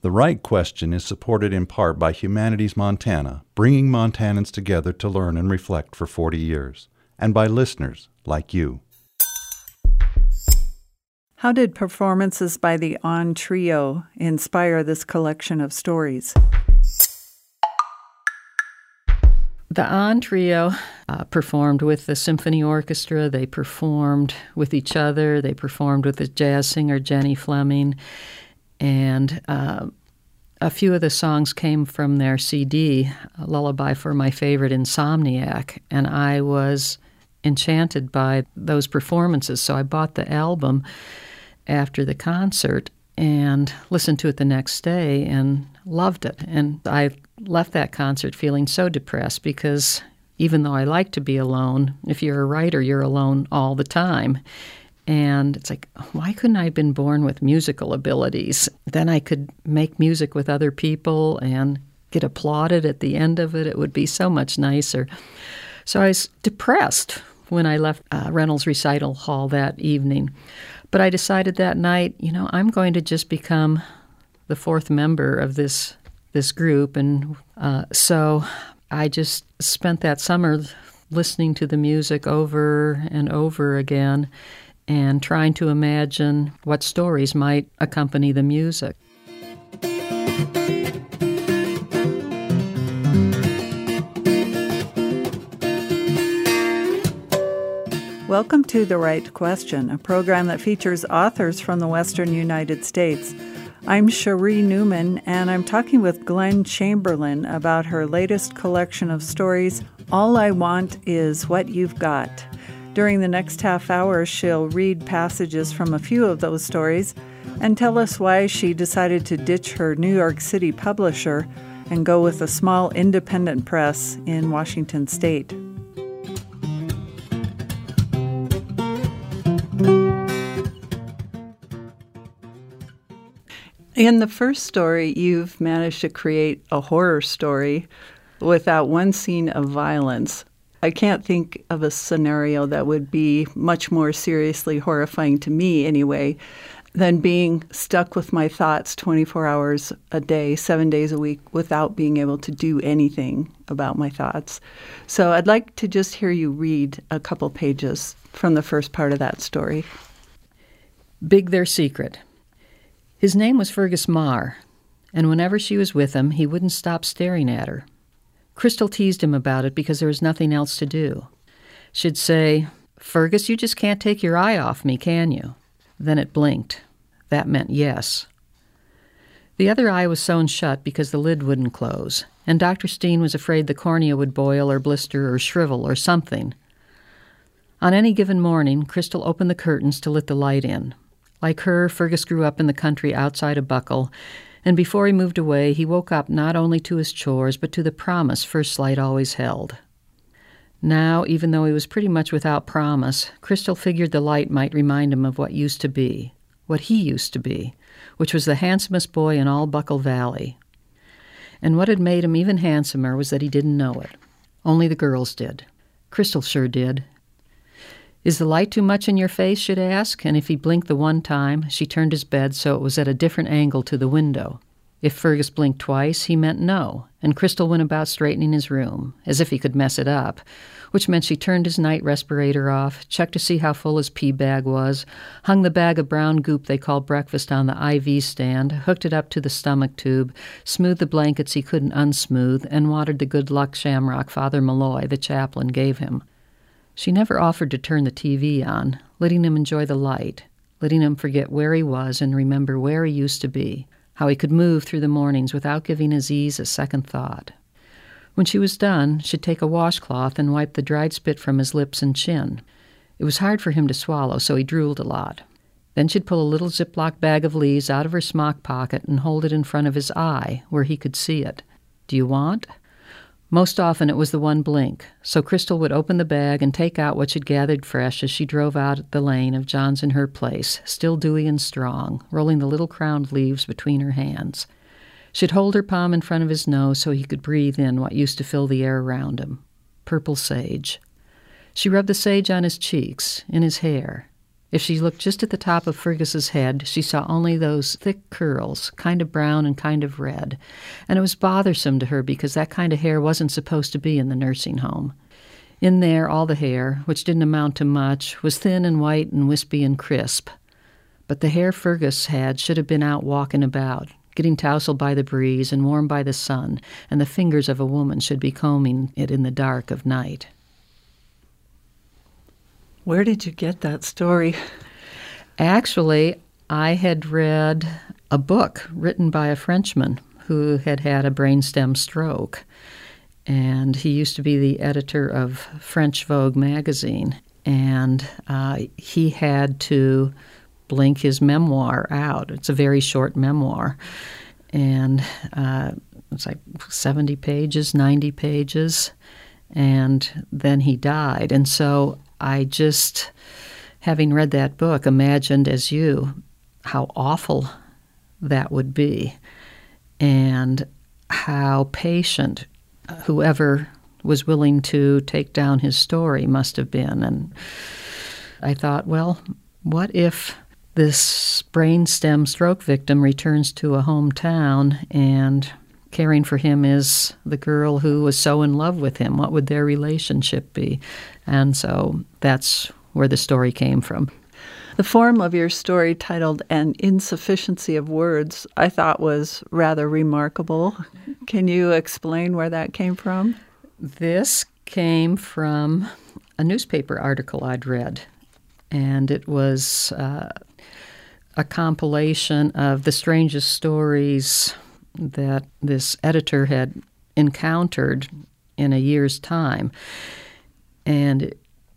The Right Question is supported in part by Humanities Montana, bringing Montanans together to learn and reflect for 40 years, and by listeners like you. How did performances by the On Trio inspire this collection of stories? The On Trio performed with the symphony orchestra. They performed with each other. They performed with the jazz singer Jenny Fleming. And a few of the songs came from their CD, a lullaby for my favorite, Insomniac. And I was enchanted by those performances. So I bought the album after the concert and listened to it the next day and loved it. And I left that concert feeling so depressed because even though I like to be alone, if you're a writer, you're alone all the time. And it's like, why couldn't I have been born with musical abilities? Then I could make music with other people and get applauded at the end of it. It would be so much nicer. So I was depressed when I left Reynolds Recital Hall that evening. But I decided that night, I'm going to just become the fourth member of this group. And so I just spent that summer listening to the music over and over again and trying to imagine what stories might accompany the music. Welcome to The Right Question, a program that features authors from the Western United States. I'm Cherie Newman, and I'm talking with Glenn Chamberlain about her latest collection of stories, All I Want Is What You've Got. During the next half hour, she'll read passages from a few of those stories and tell us why she decided to ditch her New York City publisher and go with a small independent press in Washington State. In the first story, you've managed to create a horror story without one scene of violence. I can't think of a scenario that would be much more seriously horrifying to me anyway than being stuck with my thoughts 24 hours a day, 7 days a week without being able to do anything about my thoughts. So I'd like to just hear you read a couple pages from the first part of that story. Big Their Secret. His name was Fergus Marr, and whenever she was with him, he wouldn't stop staring at her. Crystal teased him about it because there was nothing else to do. She'd say, "Fergus, you just can't take your eye off me, can you?" Then it blinked. That meant yes. The other eye was sewn shut because the lid wouldn't close, and Dr. Steen was afraid the cornea would boil or blister or shrivel or something. On any given morning, Crystal opened the curtains to let the light in. Like her, Fergus grew up in the country outside of Buckle, and before he moved away, he woke up not only to his chores, but to the promise First Light always held. Now, even though he was pretty much without promise, Crystal figured the light might remind him of what used to be, what he used to be, which was the handsomest boy in all Buckle Valley. And what had made him even handsomer was that he didn't know it. Only the girls did. Crystal sure did. "Is the light too much in your face?" she'd ask, and if he blinked the one time, she turned his bed so it was at a different angle to the window. If Fergus blinked twice, he meant no, and Crystal went about straightening his room, as if he could mess it up, which meant she turned his night respirator off, checked to see how full his pee bag was, hung the bag of brown goop they call breakfast on the IV stand, hooked it up to the stomach tube, smoothed the blankets he couldn't unsmooth, and watered the good luck shamrock Father Malloy, the chaplain, gave him. She never offered to turn the TV on, letting him enjoy the light, letting him forget where he was and remember where he used to be, how he could move through the mornings without giving his ease a second thought. When she was done, she'd take a washcloth and wipe the dried spit from his lips and chin. It was hard for him to swallow, so he drooled a lot. Then she'd pull a little Ziploc bag of leaves out of her smock pocket and hold it in front of his eye, where he could see it. "Do you want?" Most often it was the one blink, so Crystal would open the bag and take out what she'd gathered fresh as she drove out the lane of John's and her place, still dewy and strong, rolling the little crowned leaves between her hands. She'd hold her palm in front of his nose so he could breathe in what used to fill the air around him. Purple sage. She rubbed the sage on his cheeks, in his hair. If she looked just at the top of Fergus's head, she saw only those thick curls, kind of brown and kind of red. And it was bothersome to her because that kind of hair wasn't supposed to be in the nursing home. In there, all the hair, which didn't amount to much, was thin and white and wispy and crisp. But the hair Fergus had should have been out walking about, getting tousled by the breeze and warmed by the sun, and the fingers of a woman should be combing it in the dark of night. Where did you get that story? Actually, I had read a book written by a Frenchman who had had a brainstem stroke. And he used to be the editor of French Vogue magazine. And he had to blink his memoir out. It's a very short memoir. And it's like 70 pages, 90 pages. And then he died. And so I just, having read that book, imagined as you how awful that would be and how patient whoever was willing to take down his story must have been. And I thought, well, what if this brainstem stroke victim returns to a hometown and caring for him is the girl who was so in love with him? What would their relationship be? And so that's where the story came from. The form of your story, titled An Insufficiency of Words, I thought was rather remarkable. Can you explain where that came from? This came from a newspaper article I'd read, and it was a compilation of the strangest stories that this editor had encountered in a year's time. And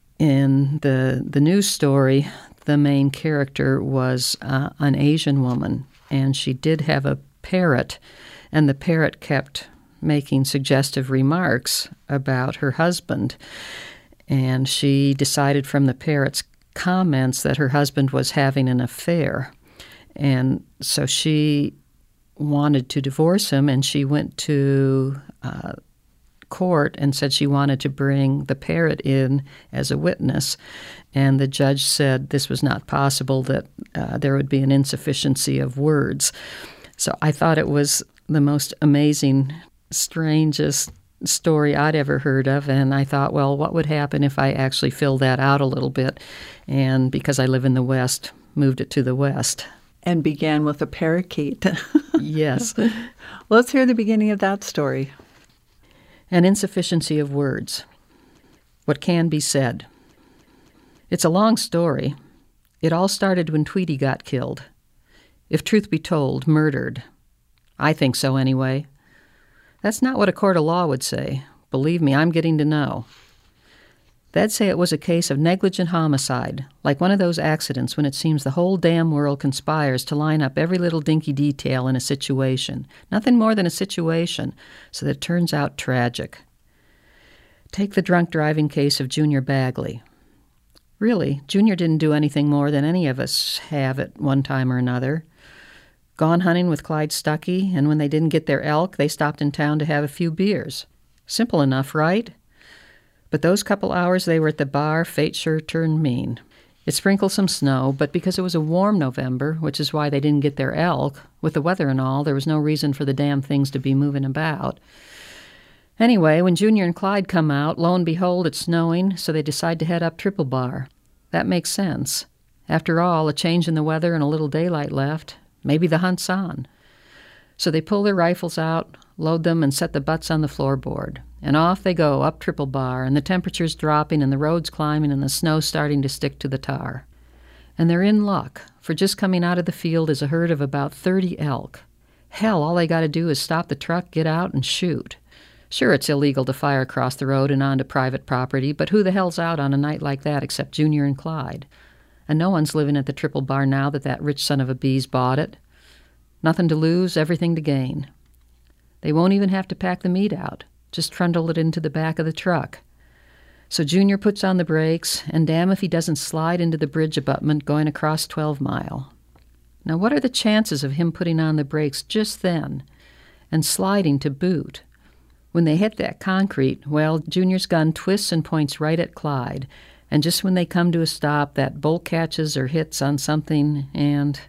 in the news story, the main character was an Asian woman, and she did have a parrot, and the parrot kept making suggestive remarks about her husband. And she decided from the parrot's comments that her husband was having an affair. And so she wanted to divorce him, and she went to court and said she wanted to bring the parrot in as a witness. And the judge said this was not possible, that there would be an insufficiency of words. So I thought it was the most amazing, strangest story I'd ever heard of. And I thought, well, what would happen if I actually filled that out a little bit? And because I live in the West, moved it to the West. And began with a parakeet. Yes. Let's hear the beginning of that story. An insufficiency of words. What can be said. It's a long story. It all started when Tweety got killed. If truth be told, murdered. I think so anyway. That's not what a court of law would say. Believe me, I'm getting to know. They'd say it was a case of negligent homicide, like one of those accidents when it seems the whole damn world conspires to line up every little dinky detail in a situation, nothing more than a situation, so that it turns out tragic. Take the drunk driving case of Junior Bagley. Really, Junior didn't do anything more than any of us have at one time or another. Gone hunting with Clyde Stuckey, and when they didn't get their elk, they stopped in town to have a few beers. Simple enough, right? But those couple hours they were at the bar, fate sure turned mean. It sprinkled some snow, but because it was a warm November, which is why they didn't get their elk, with the weather and all, there was no reason for the damn things to be moving about. Anyway, when Junior and Clyde come out, lo and behold, it's snowing, so they decide to head up Triple Bar. That makes sense. After all, a change in the weather and a little daylight left, maybe the hunt's on. So they pull their rifles out, load them, and set the butts on the floorboard. And off they go up Triple Bar, and the temperature's dropping, and the road's climbing, and the snow's starting to stick to the tar. And they're in luck, for just coming out of the field is a herd of about 30 elk. Hell, all they got to do is stop the truck, get out, and shoot. Sure, it's illegal to fire across the road and onto private property, but who the hell's out on a night like that except Junior and Clyde? And no one's living at the Triple Bar now that rich son of a bee's bought it. Nothing to lose, everything to gain. They won't even have to pack the meat out. Just trundle it into the back of the truck. So Junior puts on the brakes, and damn if he doesn't slide into the bridge abutment going across 12 Mile. Now what are the chances of him putting on the brakes just then, and sliding to boot? When they hit that concrete, well, Junior's gun twists and points right at Clyde, And just when they come to a stop, that bolt catches or hits on something and,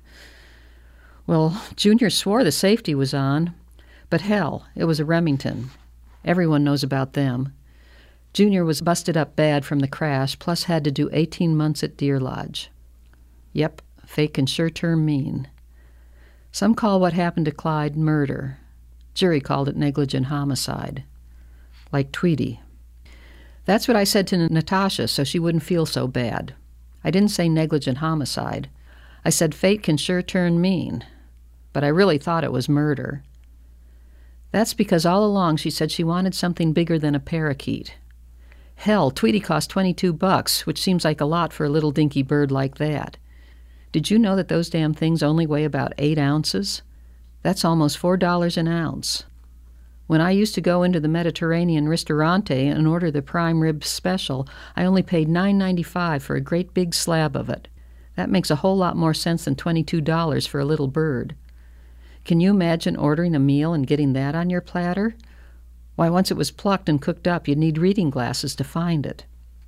well, Junior swore the safety was on, but hell, it was a Remington. Everyone knows about them. Junior was busted up bad from the crash, plus had to do 18 months at Deer Lodge. Yep, fate can sure turn mean. Some call what happened to Clyde murder. Jury called it negligent homicide. Like Tweety. That's what I said to Natasha so she wouldn't feel so bad. I didn't say negligent homicide. I said fate can sure turn mean. But I really thought it was murder. That's because all along she said she wanted something bigger than a parakeet. Hell, Tweety cost $22, which seems like a lot for a little dinky bird like that. Did you know that those damn things only weigh about 8 ounces? That's almost $4 an ounce. When I used to go into the Mediterranean Ristorante and order the prime rib special, I only paid $9.95 for a great big slab of it. That makes a whole lot more sense than $22 for a little bird. Can you imagine ordering a meal and getting that on your platter? Why, once it was plucked and cooked up, you'd need reading glasses to find it.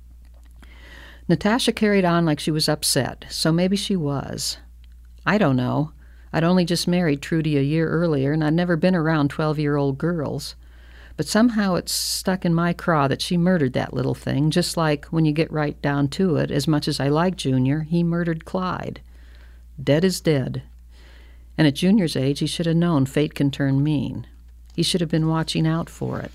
Natasha carried on like she was upset, so maybe she was. I don't know. I'd only just married Trudy a year earlier, and I'd never been around 12-year-old girls. But somehow it's stuck in my craw that she murdered that little thing, just like, when you get right down to it, as much as I like Junior, he murdered Clyde. Dead is dead. And at Junior's age, he should have known fate can turn mean. He should have been watching out for it.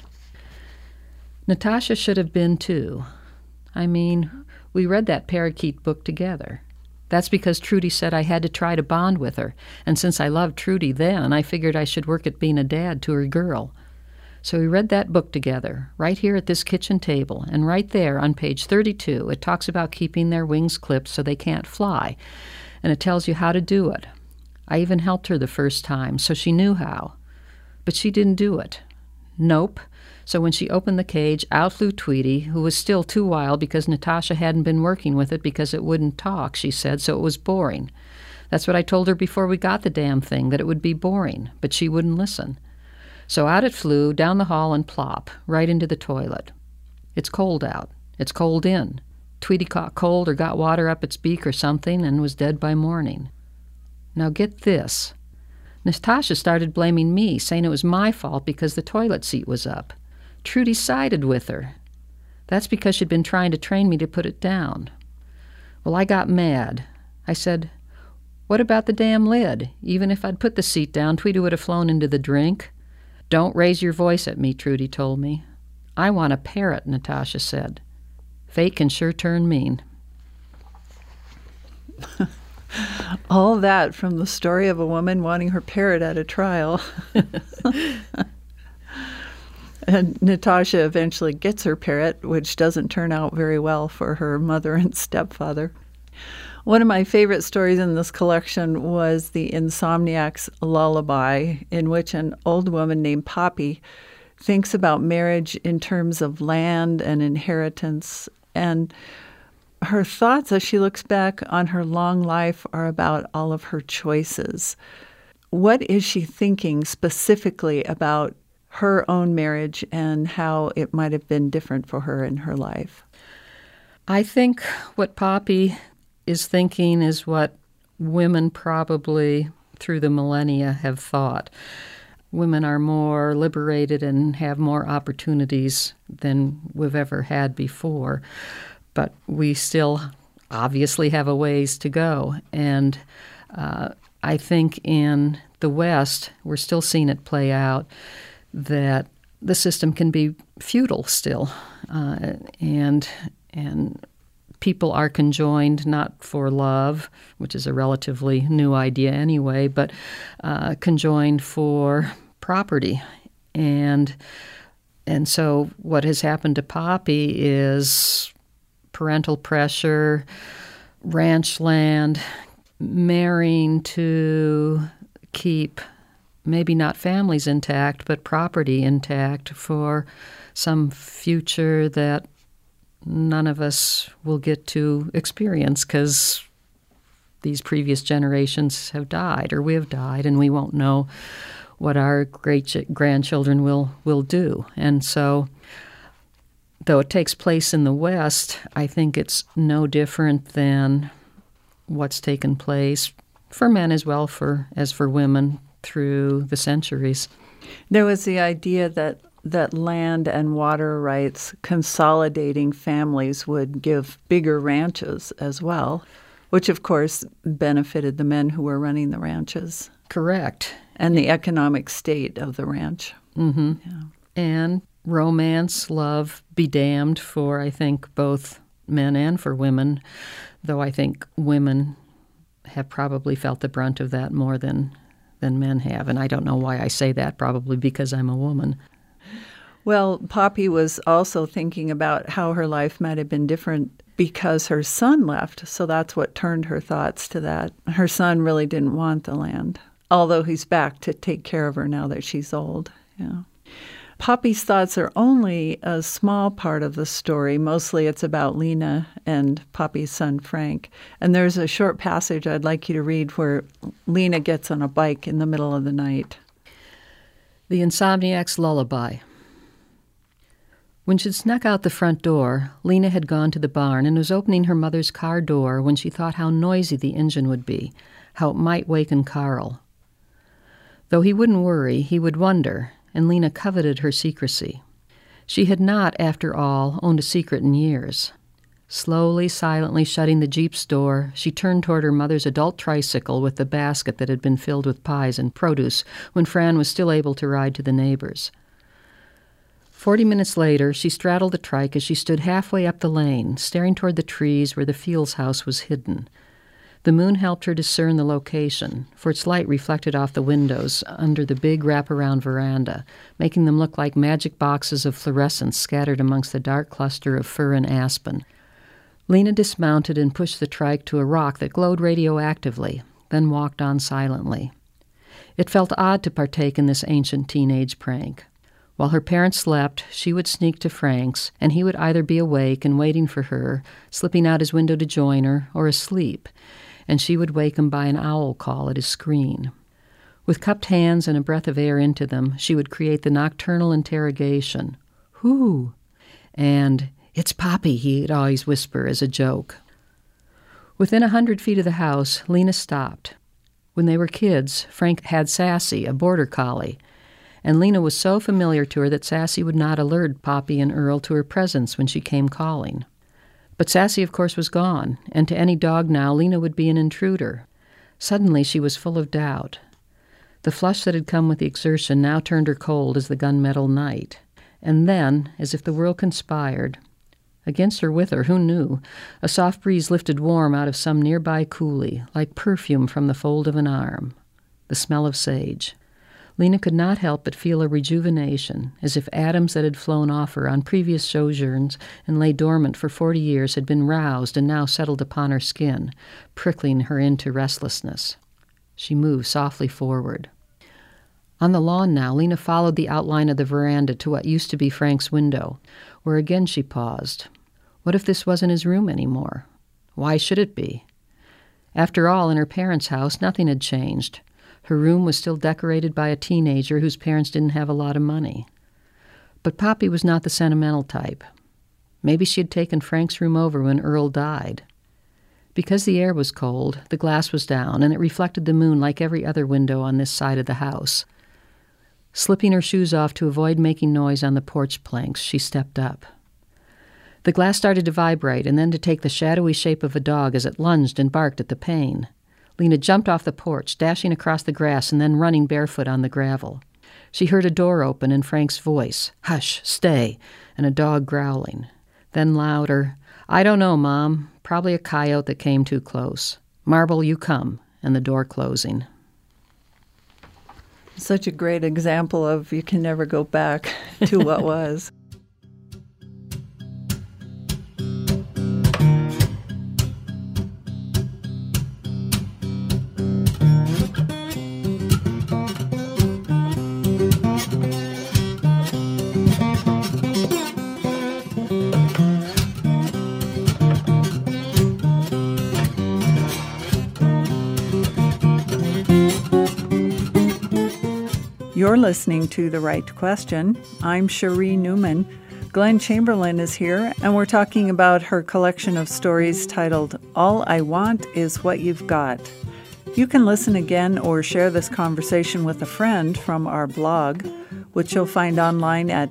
Natasha should have been, too. I mean, we read that parakeet book together. That's because Trudy said I had to try to bond with her, and since I loved Trudy then, I figured I should work at being a dad to her girl. So we read that book together, right here at this kitchen table, and right there on page 32, it talks about keeping their wings clipped so they can't fly, and it tells you how to do it. I even helped her the first time, so she knew how. But she didn't do it. Nope. So when she opened the cage, out flew Tweety, who was still too wild because Natasha hadn't been working with it because it wouldn't talk, she said, so it was boring. That's what I told her before we got the damn thing, that it would be boring, but she wouldn't listen. So out it flew, down the hall and plop, right into the toilet. It's cold out. It's cold in. Tweety caught cold or got water up its beak or something and was dead by morning. Now get this. Natasha started blaming me, saying it was my fault because the toilet seat was up. Trudy sided with her. That's because she'd been trying to train me to put it down. Well, I got mad. I said, what about the damn lid? Even if I'd put the seat down, Tweety would have flown into the drink. Don't raise your voice at me, Trudy told me. I want a parrot, Natasha said. Fate can sure turn mean. All that from the story of a woman wanting her parrot at a trial. And Natasha eventually gets her parrot, which doesn't turn out very well for her mother and stepfather. One of my favorite stories in this collection was The Insomniac's Lullaby, in which an old woman named Poppy thinks about marriage in terms of land and inheritance, and her thoughts as she looks back on her long life are about all of her choices. What is she thinking specifically about her own marriage and how it might have been different for her in her life? I think what Poppy is thinking is what women probably through the millennia have thought. Women are more liberated and have more opportunities than we've ever had before. But we still obviously have a ways to go. And I think in the West, we're still seeing it play out, that the system can be feudal still. And people are conjoined not for love, which is a relatively new idea anyway, but conjoined for property. And so what has happened to Poppy is parental pressure, ranch land, marrying to keep maybe not families intact, but property intact for some future that none of us will get to experience because these previous generations have died or we have died, and we won't know what our great grandchildren will do. And so Though it takes place in the West, I think it's no different than what's taken place for men as well as for women through the centuries. There was the idea that land and water rights consolidating families would give bigger ranches as well, which of course benefited the men who were running the ranches. Correct. And the economic state of the ranch. Mm-hmm. Yeah. And romance, love, be damned for, I think, both men and for women, though I think women have probably felt the brunt of that more than men have. And I don't know why I say that, probably because I'm a woman. Well, Poppy was also thinking about how her life might have been different because her son left, so that's what turned her thoughts to that. Her son really didn't want the land, although he's back to take care of her now that she's old. Yeah. Poppy's thoughts are only a small part of the story. Mostly it's about Lena and Poppy's son, Frank. And there's a short passage I'd like you to read where Lena gets on a bike in the middle of the night. The Insomniac's Lullaby. When she'd snuck out the front door, Lena had gone to the barn and was opening her mother's car door when she thought how noisy the engine would be, how it might waken Carl. Though he wouldn't worry, he would wonder, and Lena coveted her secrecy. She had not, after all, owned a secret in years. Slowly, silently shutting the Jeep's door, she turned toward her mother's adult tricycle with the basket that had been filled with pies and produce when Fran was still able to ride to the neighbors. 40 minutes later, she straddled the trike as she stood halfway up the lane, staring toward the trees where the Fields house was hidden. The moon helped her discern the location, for its light reflected off the windows under the big wraparound veranda, making them look like magic boxes of fluorescence scattered amongst the dark cluster of fir and aspen. Lena dismounted and pushed the trike to a rock that glowed radioactively, then walked on silently. It felt odd to partake in this ancient teenage prank. While her parents slept, she would sneak to Frank's, and he would either be awake and waiting for her, slipping out his window to join her, or asleep, and she would wake him by an owl call at his screen. With cupped hands and a breath of air into them, she would create the nocturnal interrogation. "Who?" And, "It's Poppy," he'd always whisper as a joke. Within 100 feet of the house, Lena stopped. When they were kids, Frank had Sassy, a border collie, and Lena was so familiar to her that Sassy would not alert Poppy and Earl to her presence when she came calling. But Sassy, of course, was gone, and to any dog now, Lena would be an intruder. Suddenly she was full of doubt. The flush that had come with the exertion now turned her cold as the gunmetal night. And then, as if the world conspired, against or with her, who knew, a soft breeze lifted warm out of some nearby coulee, like perfume from the fold of an arm. The smell of sage. Lena could not help but feel a rejuvenation, as if atoms that had flown off her on previous sojourns and lay dormant for 40 years had been roused and now settled upon her skin, prickling her into restlessness. She moved softly forward. On the lawn now, Lena followed the outline of the veranda to what used to be Frank's window, where again she paused. What if this wasn't his room anymore? Why should it be? After all, in her parents' house, nothing had changed. Her room was still decorated by a teenager whose parents didn't have a lot of money. But Poppy was not the sentimental type. Maybe she had taken Frank's room over when Earl died. Because the air was cold, the glass was down, and it reflected the moon like every other window on this side of the house. Slipping her shoes off to avoid making noise on the porch planks, she stepped up. The glass started to vibrate and then to take the shadowy shape of a dog as it lunged and barked at the pane. Lena jumped off the porch, dashing across the grass and then running barefoot on the gravel. She heard a door open and Frank's voice, "Hush, stay," and a dog growling. Then louder, "I don't know, Mom. Probably a coyote that came too close. Marble, you come," and the door closing. Such a great example of you can never go back to what was. You're listening to The Right Question. I'm Cherie Newman. Glenn Chamberlain is here, and we're talking about her collection of stories titled All I Want Is What You've Got. You can listen again or share this conversation with a friend from our blog, which you'll find online at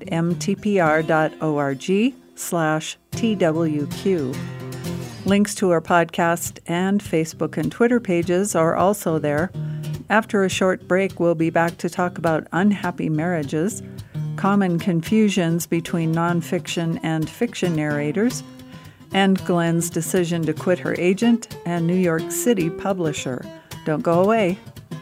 mtpr.org/TWQ. Links to our podcast and Facebook and Twitter pages are also there. After a short break, we'll be back to talk about unhappy marriages, common confusions between nonfiction and fiction narrators, and Glenn's decision to quit her agent and New York City publisher. Don't go away.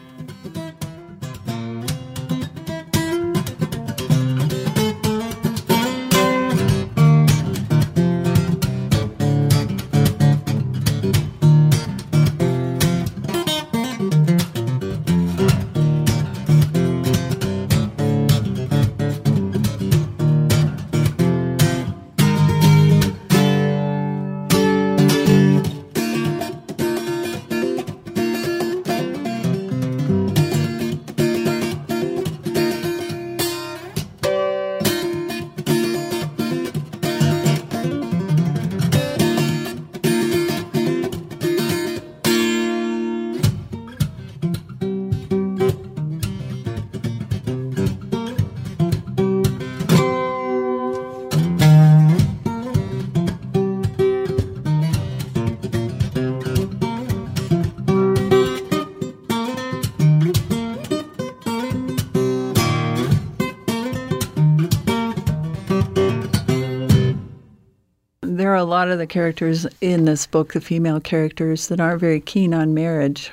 There are a lot of the characters in this book, the female characters, that aren't very keen on marriage.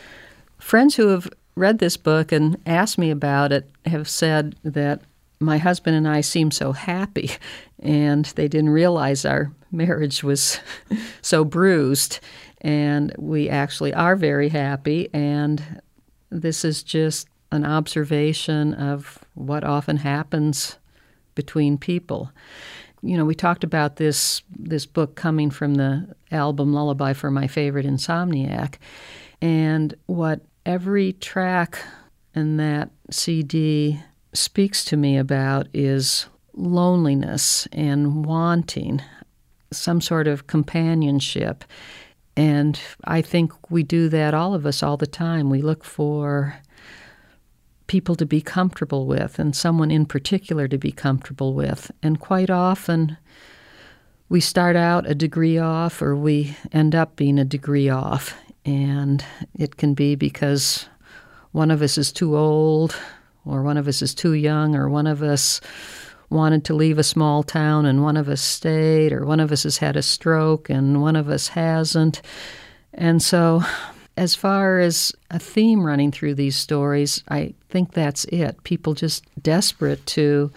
Friends who have read this book and asked me about it have said that my husband and I seem so happy, and they didn't realize our marriage was so bruised. And we actually are very happy, and this is just an observation of what often happens between people. You know, we talked about this book coming from the album Lullaby for My Favorite Insomniac, and what every track in that CD speaks to me about is loneliness and wanting some sort of companionship. And I think we do that, all of us, all the time. We look for people to be comfortable with, and someone in particular to be comfortable with. And quite often, we start out a degree off, or we end up being a degree off. And it can be because one of us is too old, or one of us is too young, or one of us wanted to leave a small town and one of us stayed, or one of us has had a stroke and one of us hasn't. And so, as far as a theme running through these stories, I think that's it. People just desperate to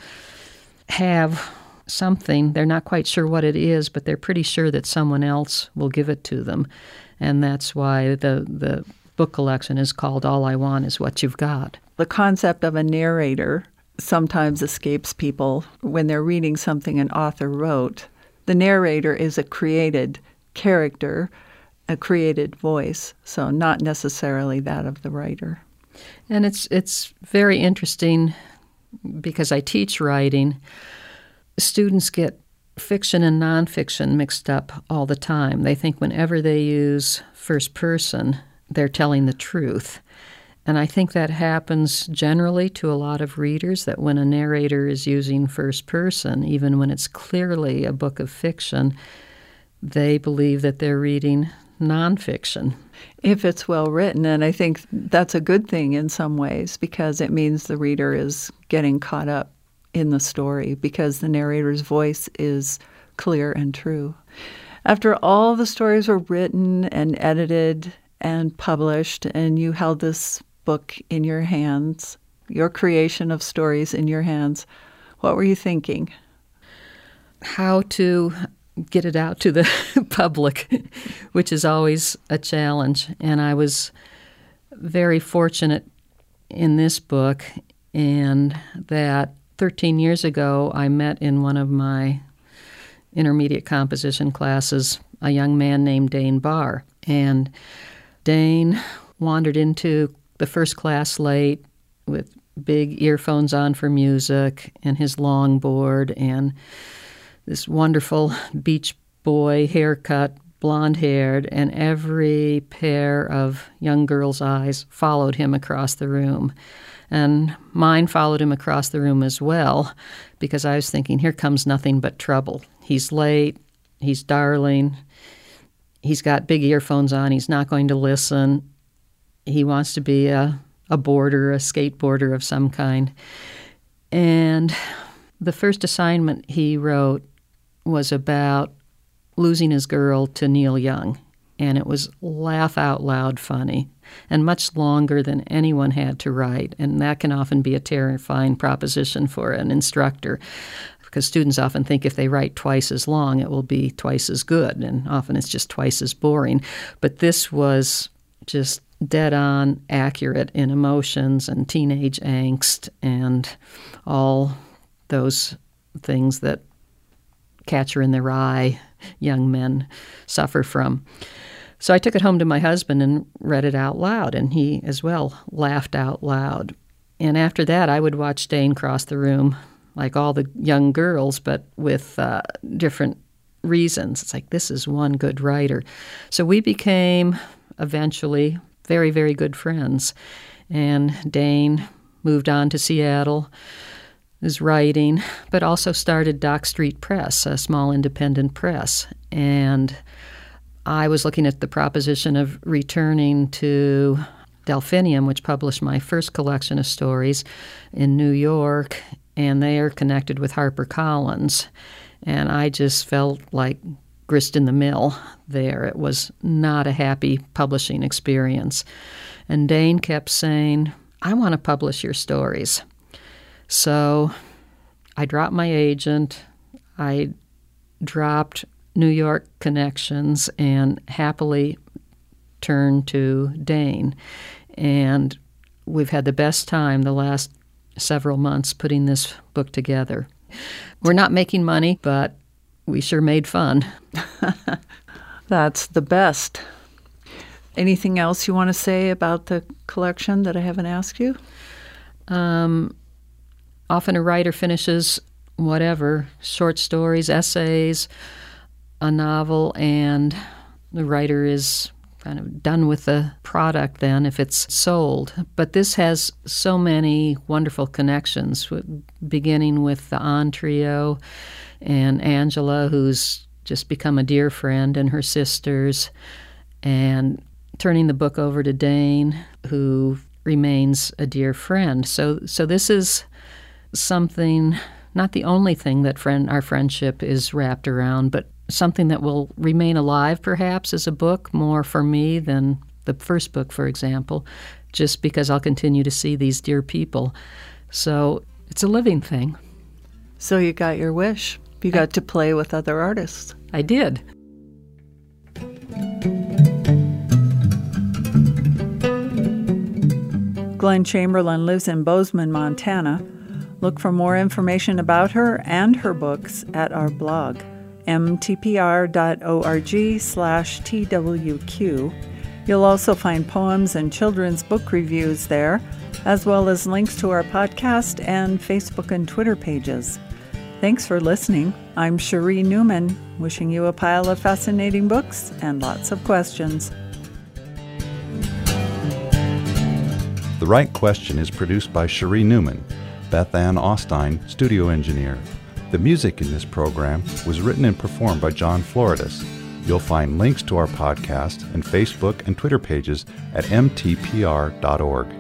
have something. They're not quite sure what it is, but they're pretty sure that someone else will give it to them. And that's why the book collection is called All I Want Is What You've Got. The concept of a narrator sometimes escapes people when they're reading something an author wrote. The narrator is a created character, a created voice, so not necessarily that of the writer. And it's very interesting because I teach writing. Students get fiction and nonfiction mixed up all the time. They think whenever they use first person, they're telling the truth. And I think that happens generally to a lot of readers, that when a narrator is using first person, even when it's clearly a book of fiction, they believe that they're reading nonfiction. If it's well written, and I think that's a good thing in some ways, because it means the reader is getting caught up in the story, because the narrator's voice is clear and true. After all the stories were written and edited and published, and you held this book in your hands, your creation of stories in your hands, what were you thinking? How to get it out to the public, which is always a challenge. And I was very fortunate in this book, and that 13 years ago I met in one of my intermediate composition classes a young man named Dane Barr. And Dane wandered into the first class late with big earphones on for music and his longboard and this wonderful Beach Boy haircut, blonde-haired, and every pair of young girls' eyes followed him across the room. And mine followed him across the room as well, because I was thinking, here comes nothing but trouble. He's late, he's darling, he's got big earphones on, he's not going to listen, he wants to be a boarder, a skateboarder of some kind. And the first assignment he wrote was about losing his girl to Neil Young, and it was laugh-out-loud funny and much longer than anyone had to write, and that can often be a terrifying proposition for an instructor because students often think if they write twice as long, it will be twice as good, and often it's just twice as boring. But this was just dead-on accurate in emotions and teenage angst and all those things that Catcher in the Rye young men suffer from. So I took it home to my husband and read it out loud, and he as well laughed out loud. And after that, I would watch Dane cross the room like all the young girls, but with different reasons. It's like, this is one good writer. So we became eventually very, very good friends. And Dane moved on to Seattle, is writing, but also started Dock Street Press, a small independent press. And I was looking at the proposition of returning to Delphinium, which published my first collection of stories in New York, and they are connected with HarperCollins. And I just felt like grist in the mill there. It was not a happy publishing experience. And Dane kept saying, I want to publish your stories. So I dropped my agent, I dropped New York connections, and happily turned to Dane. And we've had the best time the last several months putting this book together. We're not making money, but we sure made fun. That's the best. Anything else you want to say about the collection that I haven't asked you? Often a writer finishes whatever, short stories, essays, a novel, and the writer is kind of done with the product then if it's sold. But this has so many wonderful connections, beginning with the On Trio and Angela, who's just become a dear friend, and her sisters, and turning the book over to Dane, who remains a dear friend. So this is something, not the only thing that our friendship is wrapped around, but something that will remain alive perhaps as a book, more for me than the first book, for example, just because I'll continue to see these dear people. So it's a living thing. So you got your wish. You got to play with other artists. I did. Glenn Chamberlain lives in Bozeman, Montana. Look for more information about her and her books at our blog, mtpr.org/TWQ. You'll also find poems and children's book reviews there, as well as links to our podcast and Facebook and Twitter pages. Thanks for listening. I'm Cherie Newman, wishing you a pile of fascinating books and lots of questions. The Right Question is produced by Cherie Newman, Beth Ann Austin, studio engineer. The music in this program was written and performed by John Floridis. You'll find links to our podcast and Facebook and Twitter pages at mtpr.org.